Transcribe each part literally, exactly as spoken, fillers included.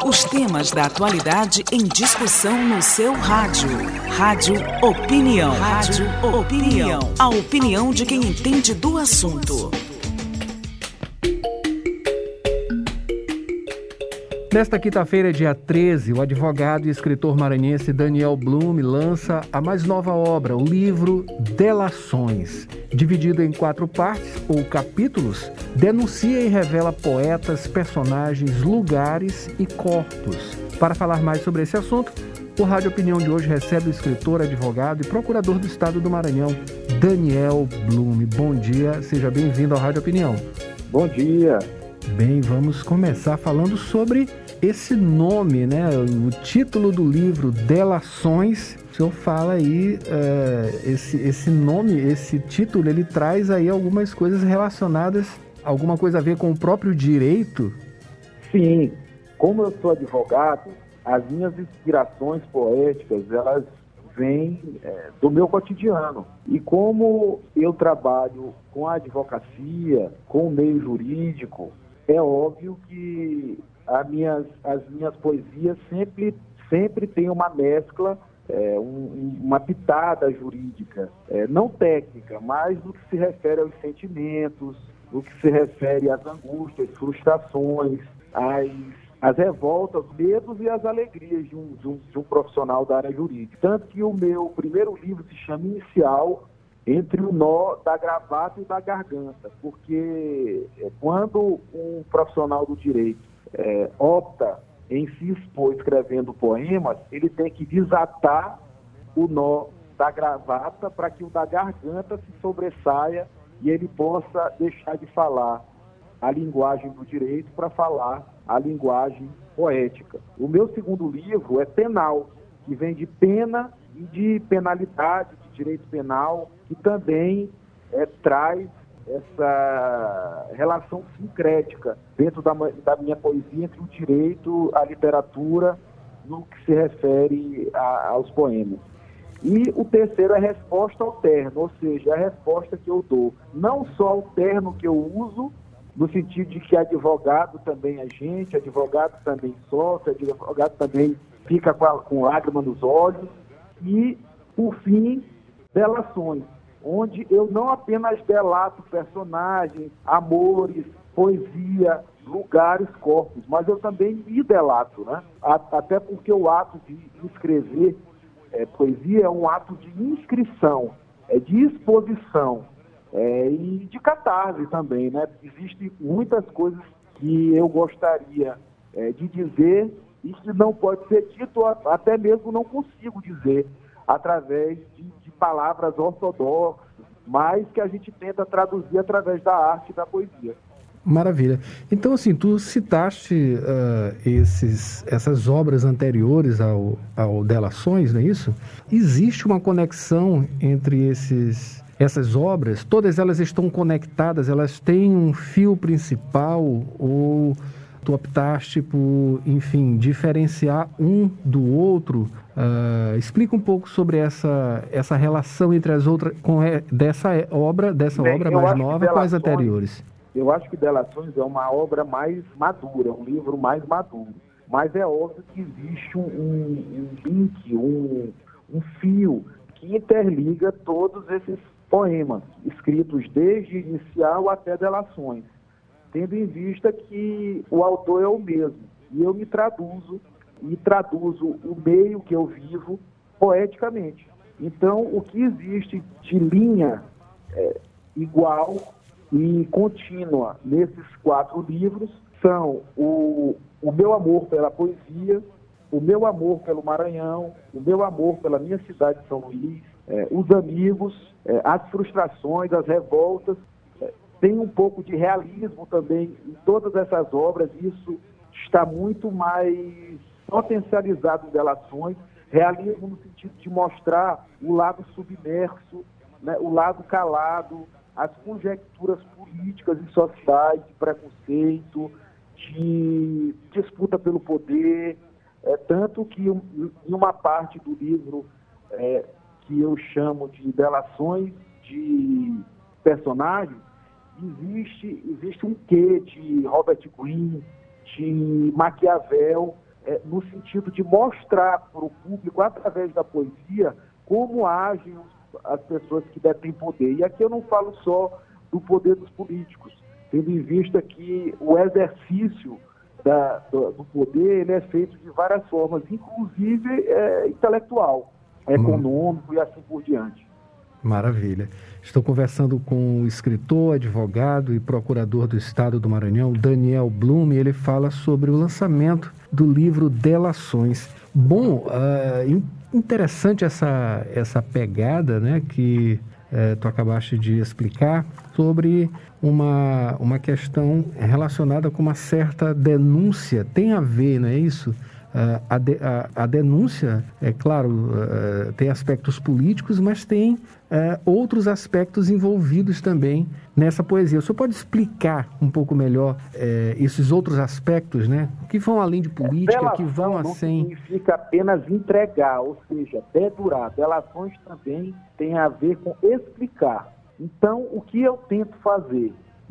Os temas da atualidade em discussão no seu rádio. Rádio Opinião. Rádio Opinião. A opinião de quem entende do assunto. Nesta quinta-feira, dia treze, o advogado e escritor maranhense Daniel Blume lança a mais nova obra, o livro Delações. Dividido em quatro partes, ou capítulos, denuncia e revela poetas, personagens, lugares e corpos. Para falar mais sobre esse assunto, o Rádio Opinião de hoje recebe o escritor, advogado e procurador do Estado do Maranhão, Daniel Blume. Bom dia, seja bem-vindo ao Rádio Opinião. Bom dia. Bem, vamos começar falando sobre esse nome, né? O título do livro, Delações. O senhor fala aí, uh, esse, esse nome, esse título, ele traz aí algumas coisas relacionadas, alguma coisa a ver com o próprio direito? Sim, como eu sou advogado, as minhas inspirações poéticas, elas vêm é, do meu cotidiano. E como eu trabalho com a advocacia, com o meio jurídico, é óbvio que as minhas, as minhas poesias sempre, sempre têm uma mescla, é, um, uma pitada jurídica, é, não técnica, mas no que se refere aos sentimentos, no que se refere às angústias, frustrações, às, às revoltas, os medos e as alegrias de um, de, um, de um profissional da área jurídica. Tanto que o meu primeiro livro se chama Inicial, Entre o Nó da Gravata e da Garganta, porque quando um profissional do direito é, opta em se expor escrevendo poemas, ele tem que desatar o nó da gravata para que o da garganta se sobressaia e ele possa deixar de falar a linguagem do direito para falar a linguagem poética. O meu segundo livro é Penal, que vem de pena e de penalidade, de direito penal, que também é, traz essa relação sincrética dentro da, da minha poesia entre o direito, a literatura, no que se refere a, aos poemas. E o terceiro é resposta ao terno, ou seja, a resposta que eu dou, não só ao terno que eu uso, no sentido de que advogado também é gente, advogado também sofre, advogado também fica com, a, com lágrima nos olhos, e, por fim, delações, onde eu não apenas delato personagens, amores, poesia, lugares, corpos, mas eu também me delato, né? Até porque o ato de escrever é, poesia é um ato de inscrição, é de exposição é, e de catarse também, né? Existem muitas coisas que eu gostaria é, de dizer e que não pode ser dito, até mesmo não consigo dizer, através de, de palavras ortodoxas, mas que a gente tenta traduzir através da arte e da poesia. Maravilha. Então, assim, tu citaste uh, esses, essas obras anteriores ao, ao Delações, não é isso? Existe uma conexão entre esses, essas obras? Todas elas estão conectadas? Elas têm um fio principal? Ou tu optaste por, enfim, diferenciar um do outro? Uh, explica um pouco sobre essa, essa relação entre as outras, com é, dessa obra, dessa Bem, obra mais nova com as anteriores. Eu acho que Delações é uma obra mais madura, um livro mais maduro. Mas é óbvio que existe um, um, um link, um, um fio que interliga todos esses poemas, escritos desde Inicial até Delações, tendo em vista que o autor é o mesmo. E eu me traduzo, e traduzo o meio que eu vivo poeticamente. Então, o que existe de linha é, igual e contínua nesses quatro livros são o, o meu amor pela poesia, o meu amor pelo Maranhão, o meu amor pela minha cidade de São Luís, é, os amigos, é, as frustrações, as revoltas. É, tem um pouco de realismo também em todas essas obras. Isso está muito mais potencializado em Delações. Realismo no sentido de mostrar o lado submerso, né, o lado calado, as conjecturas políticas e sociais, de preconceito, de disputa pelo poder, é, tanto que um, em uma parte do livro é, que eu chamo de Delações de personagens, existe, existe um quê de Robert Greene, de Maquiavel, é, no sentido de mostrar para o público, através da poesia, como agem as pessoas que detêm poder. E aqui eu não falo só do poder dos políticos, tendo em vista que o exercício da, do, do poder ele é feito de várias formas, inclusive é, intelectual, econômico hum. e assim por diante. Maravilha. Estou conversando com o escritor, advogado e procurador do Estado do Maranhão, Daniel Blume. Ele fala sobre o lançamento do livro Delações. Bom, uh, interessante essa, essa pegada, né, que uh, tu acabaste de explicar sobre uma, uma questão relacionada com uma certa denúncia. Tem a ver, não é isso? Uh, a, de, a, a denúncia, é claro, uh, tem aspectos políticos, mas tem uh, outros aspectos envolvidos também nessa poesia. O senhor pode explicar um pouco melhor uh, esses outros aspectos, né? Que vão além de política, Delação que vão não assim... Não significa apenas entregar, ou seja, dedurar. Delações também tem a ver com explicar. Então, o que eu tento fazer?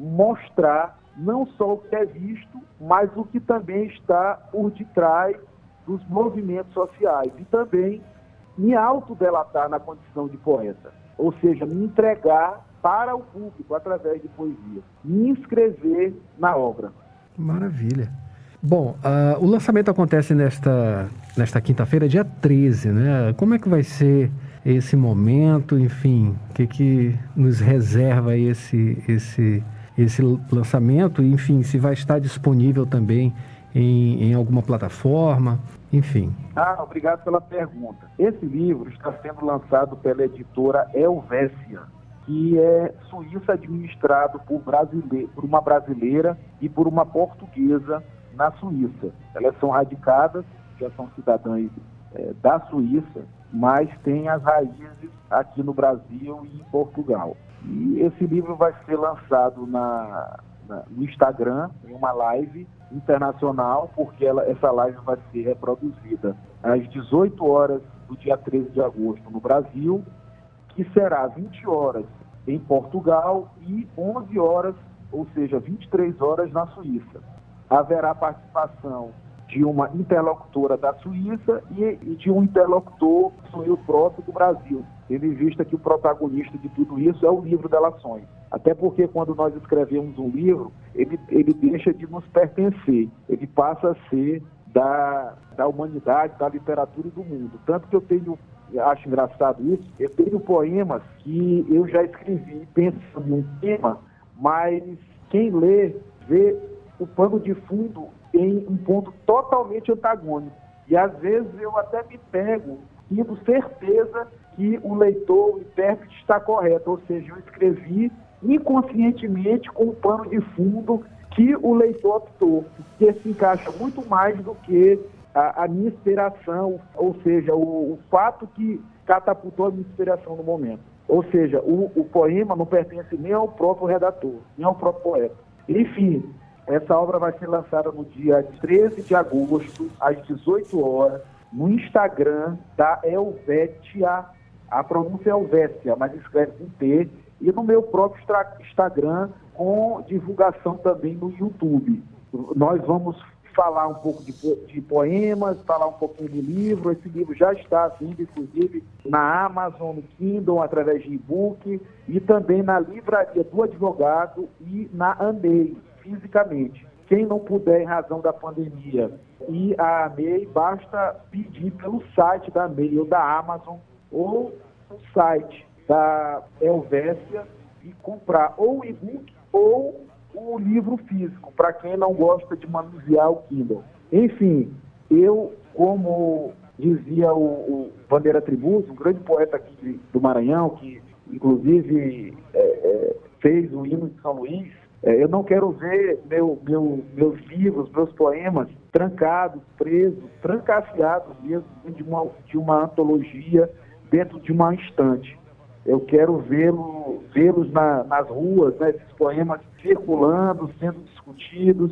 Mostrar não só o que é visto, mas o que também está por detrás dos movimentos sociais e também me autodelatar na condição de poeta, ou seja, me entregar para o público através de poesia, me inscrever na obra. Maravilha. Bom, uh, o lançamento acontece nesta, nesta quinta-feira, dia treze, né? Como é que vai ser esse momento, enfim, o que, que nos reserva esse, esse, esse lançamento, enfim, se vai estar disponível também Em, em alguma plataforma, enfim. Ah, obrigado pela pergunta. Esse livro está sendo lançado pela editora Helvécia, que é suíça, administrado por, brasile... por uma brasileira e por uma portuguesa na Suíça. Elas são radicadas, já são cidadãs é, da Suíça, mas têm as raízes aqui no Brasil e em Portugal. E esse livro vai ser lançado na... no Instagram, em uma live internacional, porque ela, essa live vai ser reproduzida às dezoito horas do dia treze de agosto no Brasil, que será vinte horas em Portugal e onze horas, ou seja, vinte e três horas na Suíça. Haverá participação de uma interlocutora da Suíça e, e de um interlocutor, sou eu próprio, do Brasil, tendo em vista que o protagonista de tudo isso é o livro Delações. Até porque quando nós escrevemos um livro, ele, ele deixa de nos pertencer, ele passa a ser da, da humanidade, da literatura e do mundo. Tanto que eu tenho, acho engraçado isso, eu tenho poemas que eu já escrevi pensando em um tema, mas quem lê, vê o pano de fundo em um ponto totalmente antagônico. E às vezes eu até me pego tendo certeza que o leitor, o intérprete está correto, ou seja, eu escrevi inconscientemente com o pano de fundo que o leitor optou, que se encaixa muito mais do que a, a minha inspiração, ou seja, o, o fato que catapultou a minha inspiração no momento. Ou seja, o, o poema não pertence nem ao próprio redator, nem ao próprio poeta. Enfim, essa obra vai ser lançada no dia treze de agosto, às dezoito horas, no Instagram da Helvécia. A pronúncia é Helvécia, mas escreve com T, e no meu próprio Instagram, com divulgação também no YouTube. Nós vamos falar um pouco de, de poemas, falar um pouquinho de livro. Esse livro já está vindo, inclusive, na Amazon, no Kindle, através de e-book, e também na livraria do advogado e na AMEI, fisicamente. Quem não puder, em razão da pandemia, ir à AMEI, basta pedir pelo site da AMEI ou da Amazon, ou o site da Helvécia, e comprar ou o e-book ou o livro físico, para quem não gosta de manusear o Kindle. Enfim, eu, como dizia o, o Bandeira Tributo, um grande poeta aqui do Maranhão, que inclusive é, é, fez o hino de São Luís, é, eu não quero ver meu, meu, meus livros, meus poemas trancados, presos, trancafiados mesmo de uma, de uma antologia dentro de uma estante. Eu quero vê-lo, vê-los na, nas ruas, né, esses poemas circulando, sendo discutidos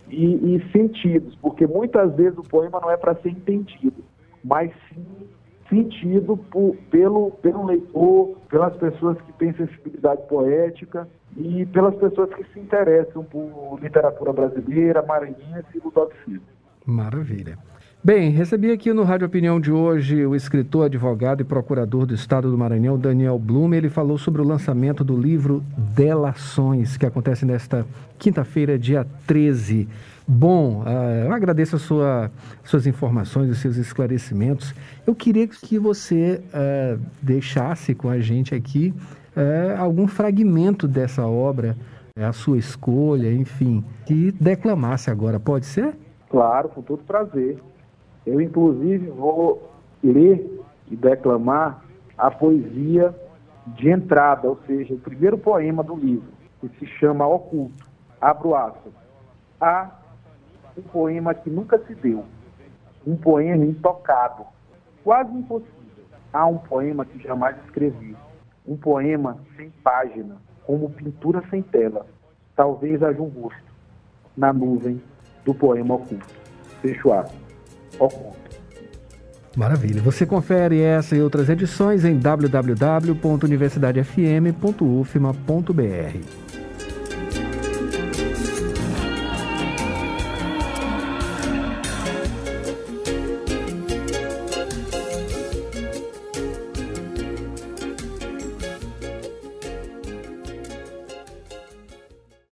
e, e sentidos, porque muitas vezes o poema não é para ser entendido, mas sim sentido por, pelo, pelo leitor, pelas pessoas que têm sensibilidade poética e pelas pessoas que se interessam por literatura brasileira, maranhense e ludopsida. Maravilha. Bem, recebi aqui no Rádio Opinião de hoje o escritor, advogado e procurador do Estado do Maranhão, Daniel Blume. Ele falou sobre o lançamento do livro Delações, que acontece nesta quinta-feira, dia treze. Bom, uh, eu agradeço a sua, suas informações, os seus esclarecimentos. Eu queria que você uh, deixasse com a gente aqui uh, algum fragmento dessa obra, a sua escolha, enfim, que declamasse agora. Pode ser? Claro, com todo prazer. Eu, inclusive, vou ler e declamar a poesia de entrada, ou seja, o primeiro poema do livro, que se chama Oculto. Abro aspas. Há um poema que nunca se deu, um poema intocado, quase impossível. Há um poema que jamais escrevi, um poema sem página, como pintura sem tela. Talvez haja um rosto na nuvem do poema Oculto. Fecho aspas. Oculto. Maravilha. Você confere essa e outras edições em w w w ponto universidade f m ponto u f m a ponto b r.